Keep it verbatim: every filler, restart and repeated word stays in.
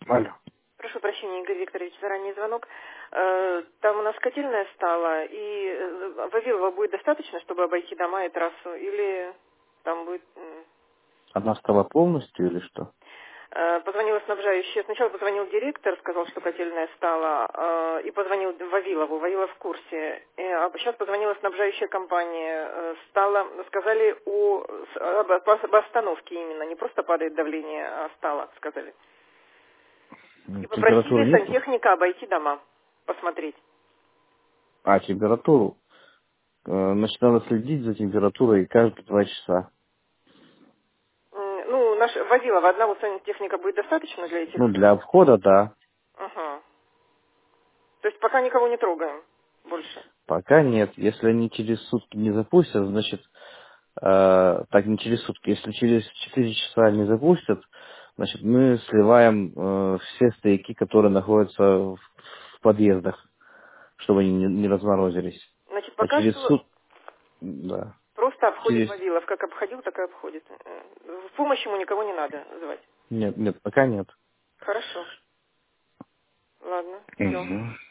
Алло. Прошу прощения, Игорь Викторович, за ранний звонок. Э, Там у нас котельная стала, и э, Вавилова будет достаточно, чтобы обойти дома и трассу, или там будет... м, Она стала полностью или что? э, Позвонила снабжающая, сначала позвонил директор, сказал, что котельная стала, э, и позвонил Вавилову, Вавилов в курсе. Э, А сейчас позвонила снабжающая компания, э, стала, сказали о, с- об, об остановке именно, не просто падает давление, а стало, сказали. И М, попросили Температуры нету? сантехника обойти дома, посмотреть. А, температуру. Э, Значит, надо следить за температурой каждые два часа. М, Ну, наш Вавилова, одного сантехника будет достаточно для Ну, этих? для обхода, да. Ага. То есть пока никого не трогаем больше. Пока нет. Если они через сутки не запустят, значит, э, так, не через сутки, если через четыре часа не запустят, значит, мы сливаем э, все стояки, которые находятся в, в подъездах, чтобы они не, не разморозились. Значит, А пока через что сутки, да, просто обходит через... Вавилов. Как обходил, так и обходит. Э, В помощь ему никого не надо звать. Нет, нет, пока нет. Хорошо. Ладно, все. Мгм.